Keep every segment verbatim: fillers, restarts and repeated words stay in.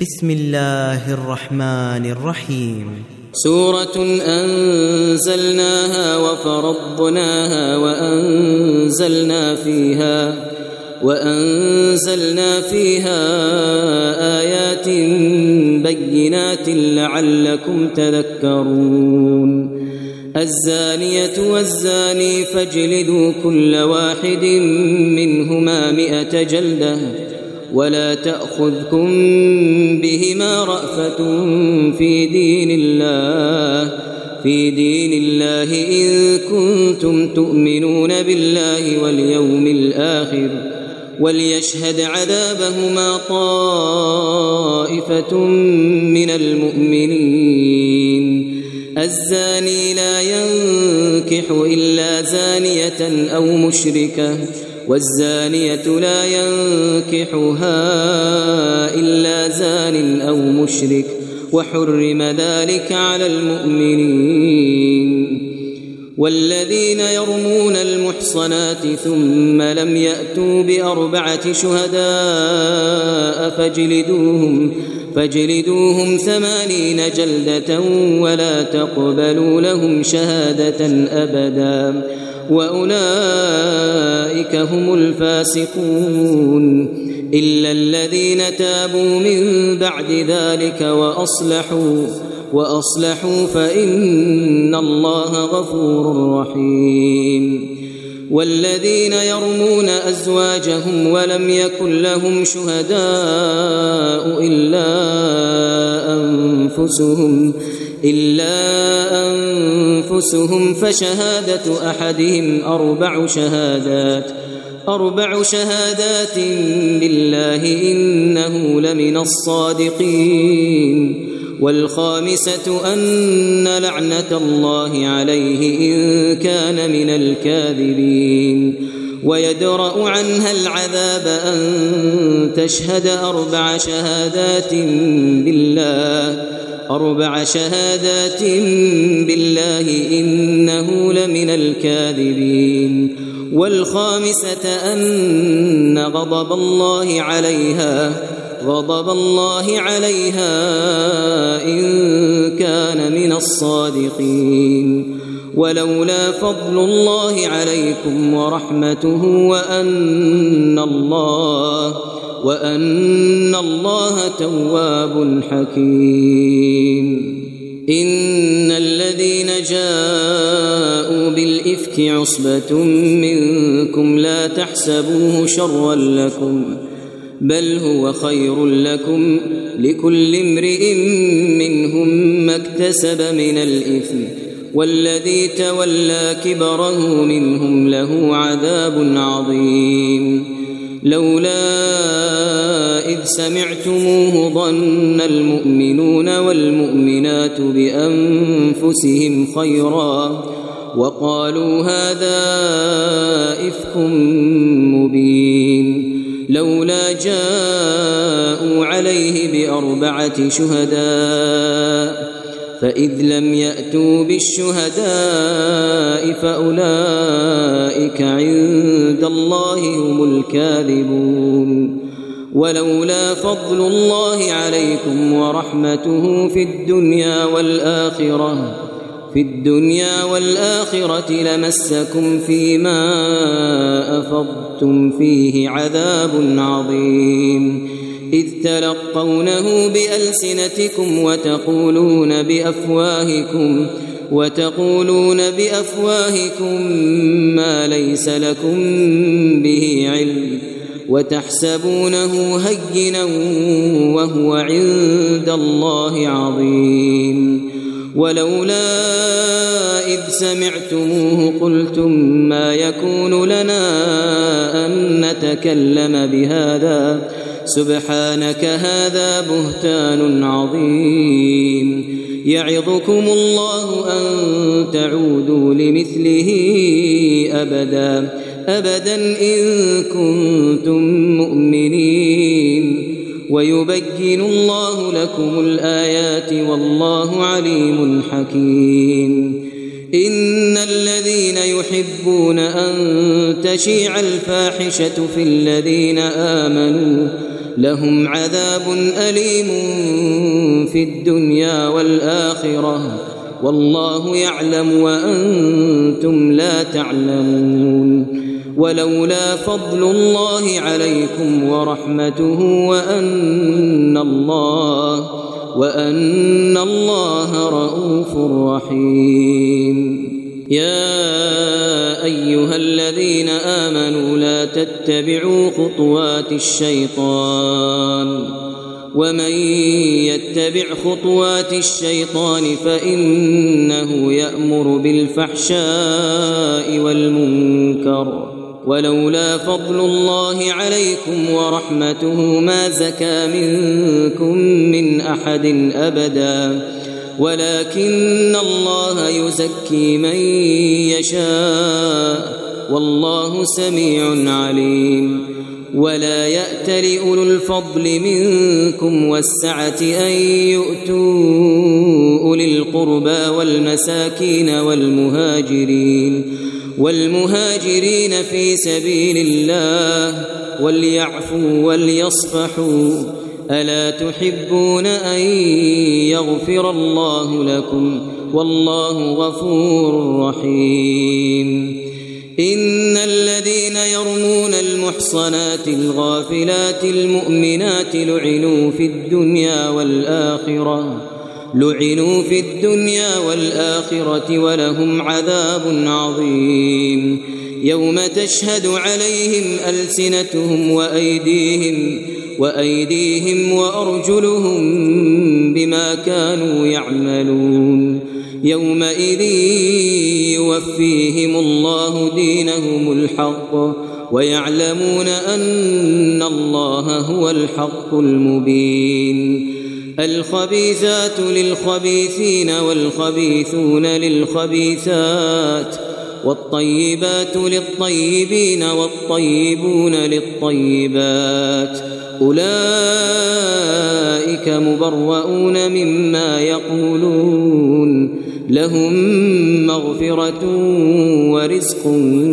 بسم الله الرحمن الرحيم. سورة أنزلناها وفرضناها وأنزلنا فيها وأنزلنا فيها آيات بينات لعلكم تذكرون. الزانية والزاني فاجلدوا كل واحد منهما مئة جلدة ولا تأخذكم بهما رأفة في دين الله في دين الله إن كنتم تؤمنون بالله واليوم الآخر وليشهد عذابهما طائفة من المؤمنين. الزاني لا ينكح إلا زانية أو مشركة والزانية لا ينكحها إلا زان أو مشرك وحرم ذلك على المؤمنين. والذين يرمون المحصنات ثم لم يأتوا بأربعة شهداء فاجلدوهم فاجلدوهم ثمانين جلدة ولا تقبلوا لهم شهادة أبدا وأولئك هم الفاسقون إلا الذين تابوا من بعد ذلك وأصلحوا وأصلحوا فإن الله غفور رحيم. والذين يرمون أزواجهم ولم يكن لهم شهداء إلا أنفسهم إلا أنفسهم فشهادة أحدهم أربع شهادات أربع شهادات بالله إنه لمن الصادقين. والخامسة أن لعنة الله عليه إن كان من الكاذبين. ويدرأ عنها العذاب أن تشهد أربع شهادات بالله أربع شهادات بالله إنه لمن الكاذبين. والخامسة أن غضب الله عليها غضب الله عليها إن كان من الصادقين. ولولا فضل الله عليكم ورحمته وأن الله وأن الله تواب حكيم. إن الذين جاءوا بالإفك عصبة منكم لا تحسبوه شرا لكم بل هو خير لكم لكل امرئ منهم ما اكتسب من الإثم والذي تولى كبره منهم له عذاب عظيم. لولا إذ سمعتموه ظن المؤمنون والمؤمنات بأنفسهم خيرا وقالوا هذا إفك مبين. لولا جاءوا عليه بأربعة شهداء فإذ لم يأتوا بالشهداء فأولئك عند الله هم الكاذبون. ولولا فضل الله عليكم ورحمته في الدنيا والآخرة في الدنيا والآخرة لمسكم فيما أفضتم فيه عذاب عظيم إذ تلقونه بألسنتكم وتقولون بأفواهكم وتقولون بأفواهكم ما ليس لكم به علم وتحسبونه هينا وهو عند الله عظيم. ولولا إذ سمعتموه قلتم ما يكون لنا أن نتكلم بهذا سبحانك هذا بهتان عظيم. يعظكم الله أن تعودوا لمثله أبدا أبدا إن كنتم مؤمنين ويبين الله لكم الآيات والله عليم حكيم. إن الذين يحبون أن تشيع الفاحشة في الذين آمنوا لهم عذاب أليم في الدنيا والآخرة والله يعلم وأنتم لا تعلمون ولولا فضل الله عليكم ورحمته وأن الله وأن الله رؤوف رحيم يا أيها الذين آمنوا لا تتبعوا خطوات الشيطان ومن يتبع خطوات الشيطان فإنه يأمر بالفحشاء والمنكر ولولا فضل الله عليكم ورحمته ما زكى منكم من أحد أبدا ولكن الله يزكي من يشاء والله سميع عليم ولا يأتل أولو الفضل منكم والسعة أن يؤتوا أولي القربى والمساكين والمهاجرين والمهاجرين في سبيل الله وليعفوا وليصفحوا ألا تحبون أن يغفر الله لكم والله غفور رحيم إن الذين يرمون المحصنات الغافلات المؤمنات لعنوا في الدنيا والآخرة لعنوا في الدنيا والآخرة ولهم عذاب عظيم يوم تشهد عليهم ألسنتهم وأيديهم وأيديهم وأرجلهم بما كانوا يعملون يومئذ يوفيهم الله دينهم الحق ويعلمون أن الله هو الحق المبين الخبيثات للخبيثين والخبيثون للخبيثات والطيبات للطيبين والطيبون للطيبات أولئك مبرؤون مما يقولون لهم مغفرة ورزق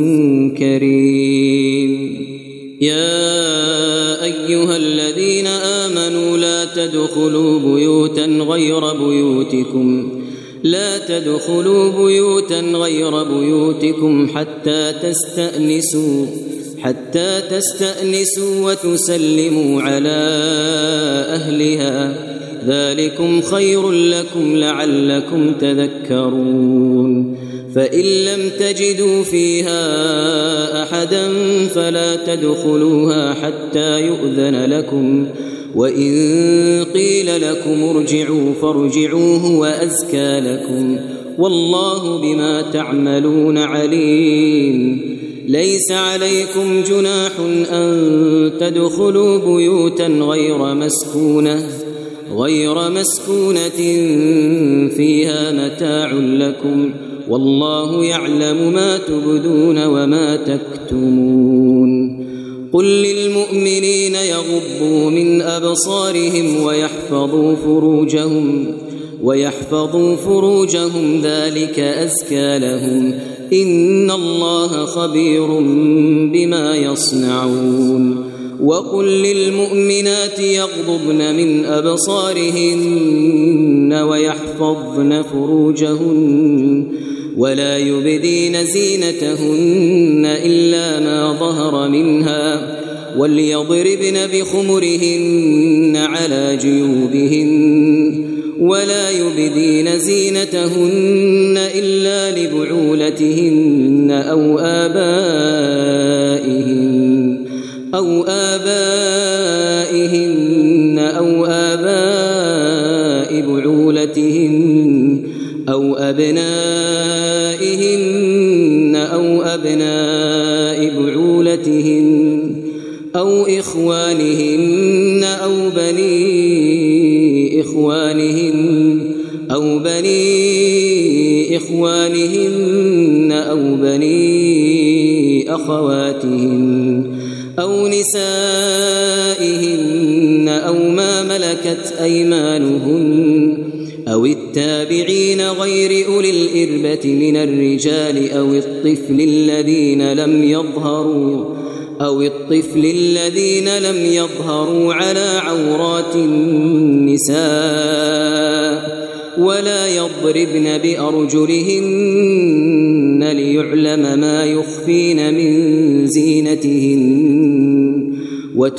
كريم يا أيها الذين آمنوا لا تدخلوا بيوتا غير بيوتكم لا تدخلوا بيوتا غير بيوتكم حتى تستأنسوا حتى تستأنسوا وتسلموا على أهلها ذلكم خير لكم لعلكم تذكرون فإن لم تجدوا فيها أحدا فلا تدخلوها حتى يؤذن لكم وإن قيل لكم ارجعوا فارجعوا هو أزكى لكم والله بما تعملون عليم ليس عليكم جناح أن تدخلوا بيوتا غير مسكونة غير مسكونة فيها متاع لكم والله يعلم ما تبدون وما تكتمون قل للمؤمنين يغضوا من أبصارهم ويحفظوا فروجهم ويحفظوا فروجهم ذلك أزكى لهم إن الله خبير بما يصنعون وقل للمؤمنات يغضضن من أبصارهن ويحفظن فروجهن ولا يبدين زينتهن إلا ما ظهر منها وليضربن بخمرهن على جيوبهن ولا يبدين زينتهن إلا لبعولتهن أو آبائهن أو آبائهن أو آباء بعولتهن أو أبنائهن أو أبناء بعولتهن أو إخوانهن أو بني إخوانهن أو بني إخوانهن أو بني أخواتهن أو نسائهن أو ما ملكت أيمانهن أو التابعين غير أولي الإربة من الرجال أو الطفل الذين لم يظهروا أو الطفل الذين لم يظهروا على عورات النساء ولا يضربن بأرجلهن ليعلم ما يخفين من زينتهن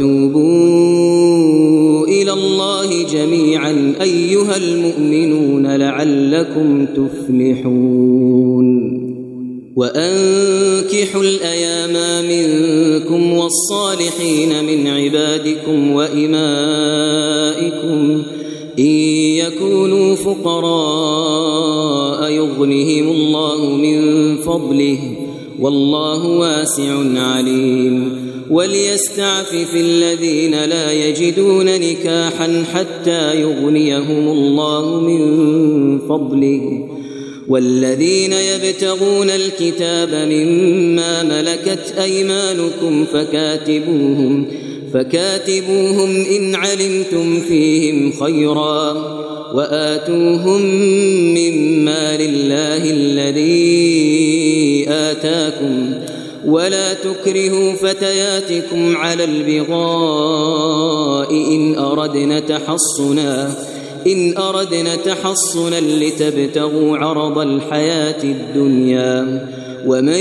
وتوبوا إلى الله جميعا أيها المؤمنون لعلكم تفلحون وأنكحوا الأيام منكم والصالحين من عبادكم وإمائكم إن يكونوا فقراء يغنهم الله من فضله والله واسع عليم وليستعفف الذين لا يجدون نكاحا حتى يغنيهم الله من فضله والذين يبتغون الكتاب مما ملكت أيمانكم فكاتبوهم فكاتبوهم إن علمتم فيهم خيرا وآتوهم مما لله الذي آتاكم ولا تكرهوا فتياتكم على البغاء إن أردنا تحصنا إن أردنا تحصنا لتبتغوا عرض الحياة الدنيا ومن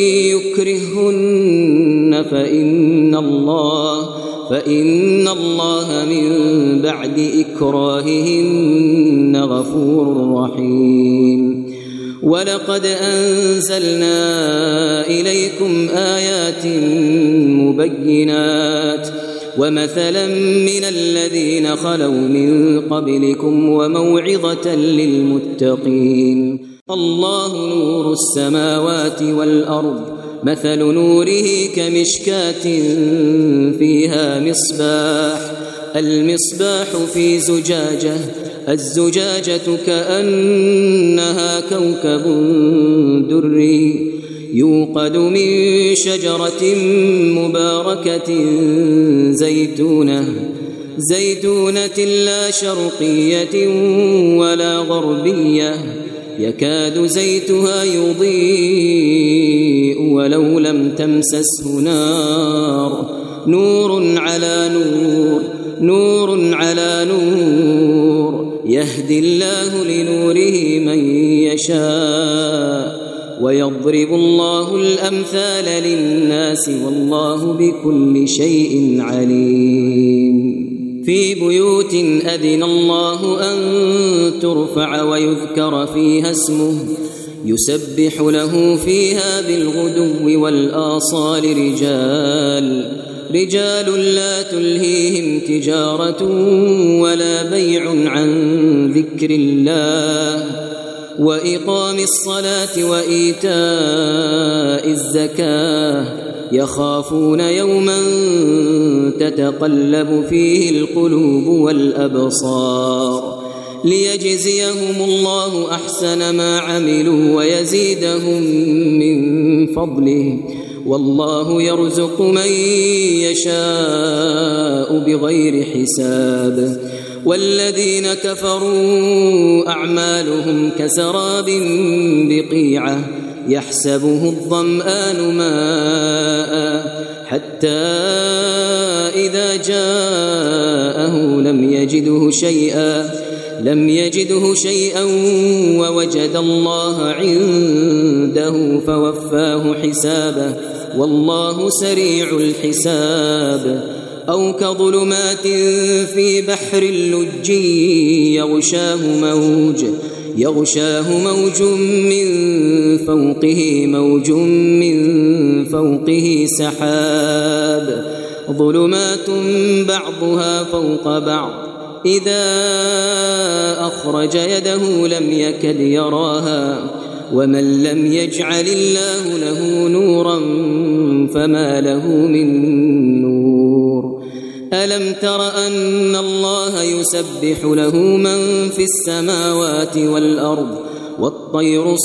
يكرهن فإن الله فإن الله من بعد إكراههن غفور رحيم ولقد أنزلنا إليكم آيات مبينات ومثلا من الذين خلوا من قبلكم وموعظة للمتقين الله نور السماوات والأرض مثل نوره كمشكاة فيها مصباح المصباح في زجاجة الزجاجة كأنها كوكب دري يوقد من شجرة مباركة زيتونة زيتونة لا شرقية ولا غربية يكاد زيتها يضيء ولو لم تمسسه نار نور على نور نور على نور يهدي الله لنوره من يشاء ويضرب الله الأمثال للناس والله بكل شيء عليم في بيوت أذن الله أن ترفع ويذكر فيها اسمه يسبح له فيها بالغدو والآصال رجال رجال لا تلهيهم تجارة ولا بيع عن ذكر الله وإقام الصلاة وإيتاء الزكاة يخافون يوما تتقلب فيه القلوب والأبصار ليجزيهم الله أحسن ما عملوا ويزيدهم من فضله والله يرزق من يشاء بغير حساب والذين كفروا أعمالهم كسراب بقيعة يحسبه الظمآن ماء حتى إذا جاءه لم يجده شيئا لم يجده شيئا ووجد الله عنده فوفاه حسابه والله سريع الحساب أو كظلمات في بحر اللج يغشاه موج يغشاه موج من فوقه موج من فوقه سحاب ظلمات بعضها فوق بعض إذا أخرج يده لم يكد يراها ومن لم يجعل الله له نورا فما له من نور ألم تر أن الله يسبح له من في السماوات والأرض والطير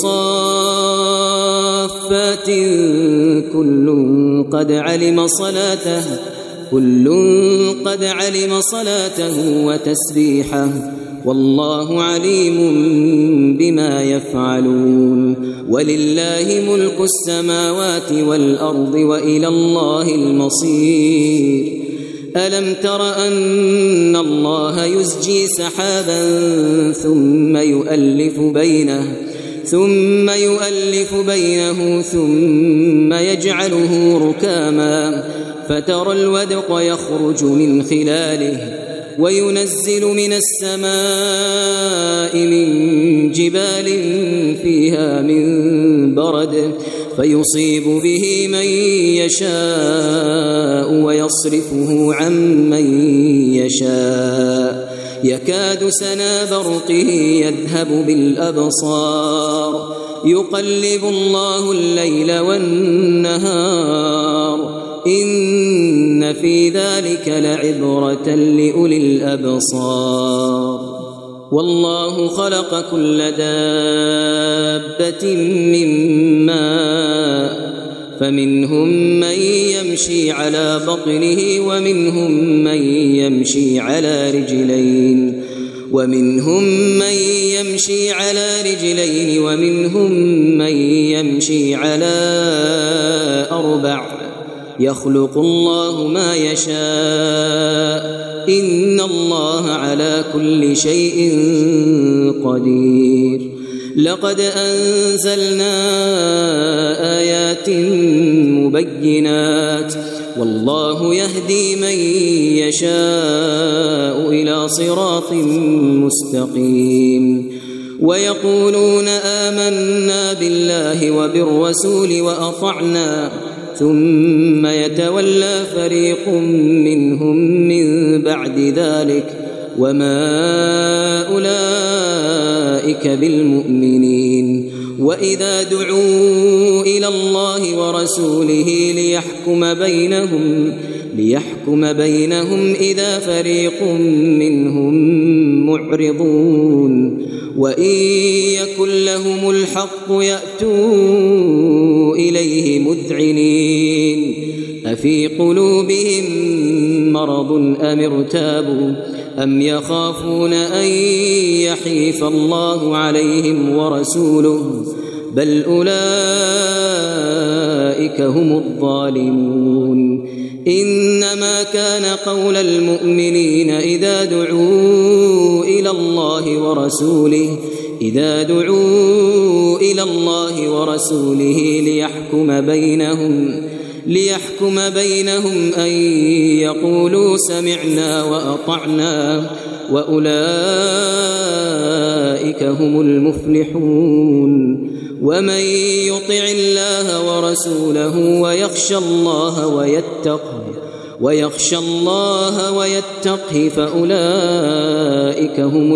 صافات كل قد علم صلاته كل قد علم صلاته وتسبيحه والله عليم بما يفعلون ولله ملك السماوات والأرض وإلى الله المصير ألم تر أن الله يزجي سحابا ثم يؤلف بينه ثم يؤلف بينه ثم يجعله ركاما فترى الودق يخرج من خلاله وينزل من السماء من جبال فيها من برد فيصيب به من يشاء ويصرفه عن من يشاء يكاد سنا برقه يذهب بالأبصار يقلب الله الليل والنهار إن في ذلك لعبرة لأولي الأبصار والله خلق كل دابة من ماء فمنهم من يمشي على بطنه ومنهم من يمشي على رجلين ومنهم من يمشي على رجلين ومنهم من يمشي على أربع يخلق الله ما يشاء إن الله على كل شيء قدير لقد أنزلنا آيات مبينات والله يهدي من يشاء إلى صراط مستقيم ويقولون آمنا بالله وبالرسول وأطعنا ثم يتولى فريق منهم من بعد ذلك وما أولئك بالمؤمنين وإذا دعوا إلى الله ورسوله ليحكم بينهم ليحكم بينهم إذا فريق منهم معرضون وإن يكن لهم الحق يأتوا إليه مذعنين أفي قلوبهم مرض أم ارتابوا أم يخافون أن يحيف الله عليهم ورسوله بل أولئك هم الظالمون إنما كان قول المؤمنين إذا دعوا إلى الله ورسوله إذا دعوا إلى الله ورسوله ليحكم بينهم ليحكم بينهم أن يقولوا سمعنا وأطعنا وأولئك هم المفلحون ومن يطع الله ورسوله ويخشى الله ويتقه ويخشى الله ويتقه فأولئك هم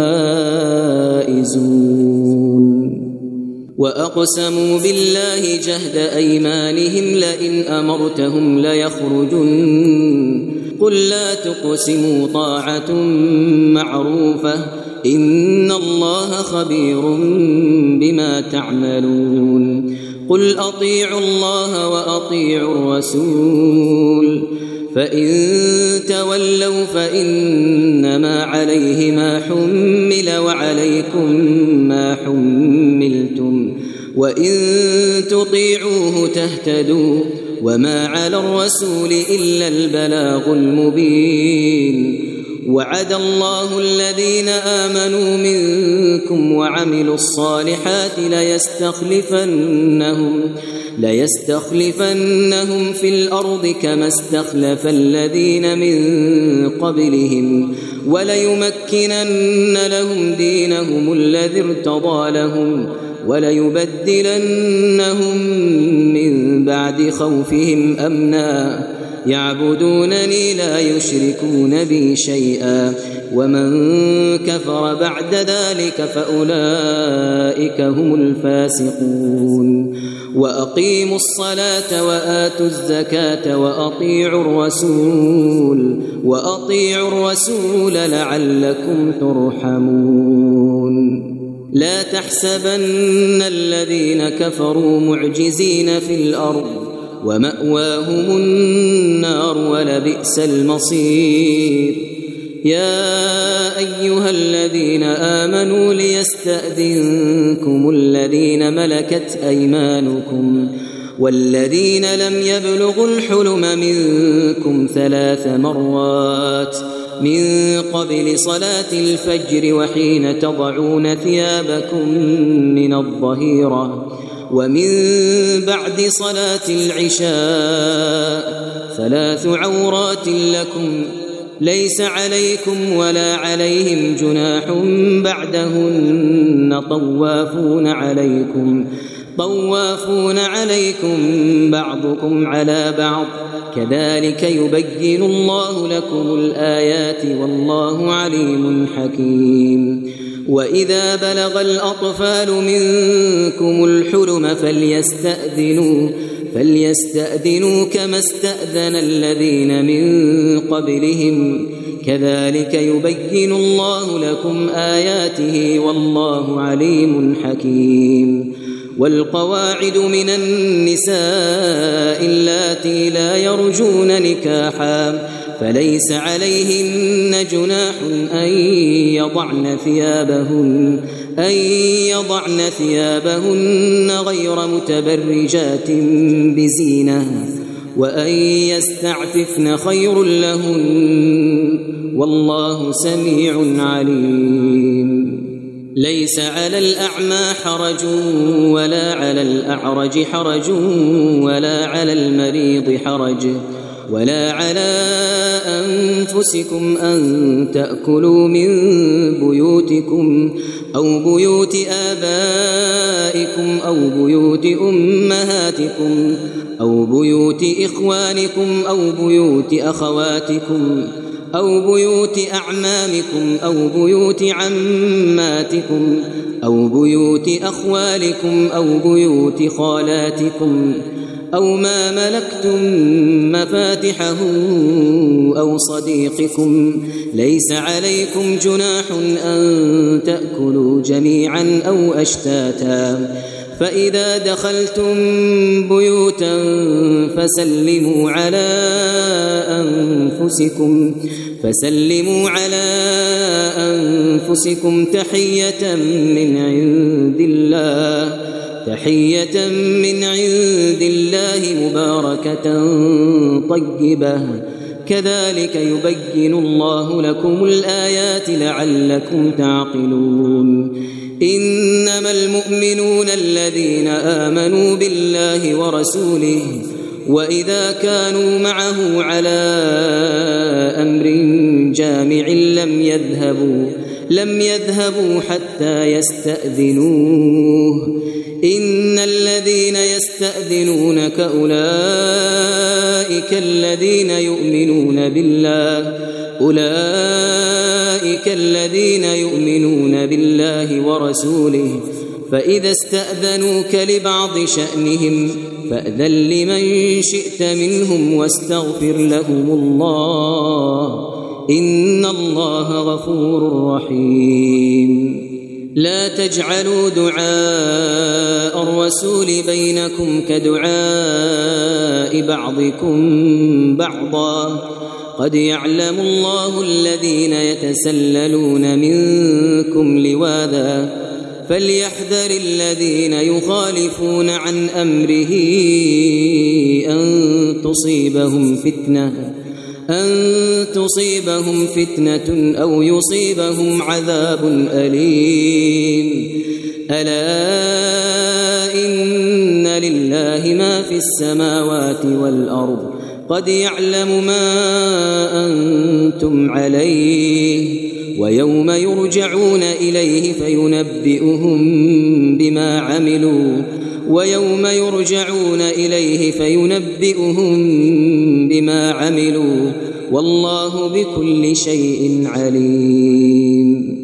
الفائزون وأقسموا بالله جهد أيمانهم لئن أمرتهم ليخرجن قل لا تقسموا طاعة معروفة إن الله خبير بما تعملون قل أطيعوا الله وأطيعوا الرسول فإن تولوا فإنما عليه ما حمل وعليكم ما حملتم وإن تطيعوه تهتدوا وما على الرسول إلا البلاغ المبين وعد الله الذين آمنوا منكم وعملوا الصالحات ليستخلفنهم ليستخلفنهم في الأرض كما استخلف الذين من قبلهم وليمكنن لهم دينهم الذي ارتضى لهم وليبدلنهم من بعد خوفهم أمنا يعبدونني لا يشركون بي شيئا ومن كفر بعد ذلك فأولئك هم الفاسقون وأقيموا الصلاة وآتوا الزكاة وأطيعوا الرسول وأطيعوا الرسول لعلكم ترحمون لا تحسبن الذين كفروا معجزين في الأرض ومأواهم النار ولبئس المصير يا أيها الذين آمنوا ليستأذنكم الذين ملكت أيمانكم والذين لم يبلغوا الحلم منكم ثلاث مرات من قبل صلاة الفجر وحين تضعون ثيابكم من الظهيرة ومن بعد صلاة العشاء ثلاث عورات لكم ليس عليكم ولا عليهم جناح بعدهن طوافون عليكم طوافون عليكم بعضكم على بعض كذلك يبين الله لكم الآيات والله عليم حكيم. وإذا بلغ الأطفال منكم الحلم فليستأذنوا فليستأذنوا كما استأذن الذين من قبلهم كذلك يبين الله لكم آياته والله عليم حكيم. والقواعد من النساء اللاتي لا يرجون نكاحا فليس عليهن جناح أن يضعن ثيابهن أن يضعن ثيابهن غير متبرجات بزينة وأن يستعففن خير لهن والله سميع عليم. ليس على الأعمى حرج ولا على الأعرج حرج ولا على المريض حرج ولا على أنفسكم أن تأكلوا من بيوتكم أو بيوت آبائكم أو بيوت أمهاتكم أو بيوت إخوانكم أو بيوت أخواتكم أو بيوت أعمامكم أو بيوت عماتكم أو بيوت أخوالكم أو بيوت خالاتكم أو ما ملكتم مفاتحه أو صديقكم ليس عليكم جناح أن تأكلوا جميعا أو أشتاتا فإذا دخلتم بيوتا فسلموا على أنفسكم فسلموا على أنفسكم تحية من عند الله تحية من عند الله مباركة طيبة كذلك يبين الله لكم الآيات لعلكم تعقلون. إنما المؤمنون الذين آمنوا بالله ورسوله وإذا كانوا معه على أمر جامع لم يذهبوا لم يذهبوا حتى يستأذنوه إن الذين يستأذنونك أولئك الذين يؤمنون بالله أولئك الذين يؤمنون بالله ورسوله فإذا استأذنوك لبعض شأنهم فأذن لمن شئت منهم واستغفر لهم الله إن الله غفور رحيم. لا تجعلوا دعاء الرسول بينكم كدعاء بعضكم بعضا قد يعلم الله الذين يتسللون منكم لواذا فليحذر الذين يخالفون عن أمره أن تصيبهم فتنة أن تصيبهم فتنة أو يصيبهم عذاب أليم. ألا إن لله ما في السماوات والأرض قد يعلم ما أنتم عليه ويوم يرجعون إليه فينبئهم بما عملوا ويوم يرجعون إليه فينبئهم بما عملوا والله بكل شيء عليم.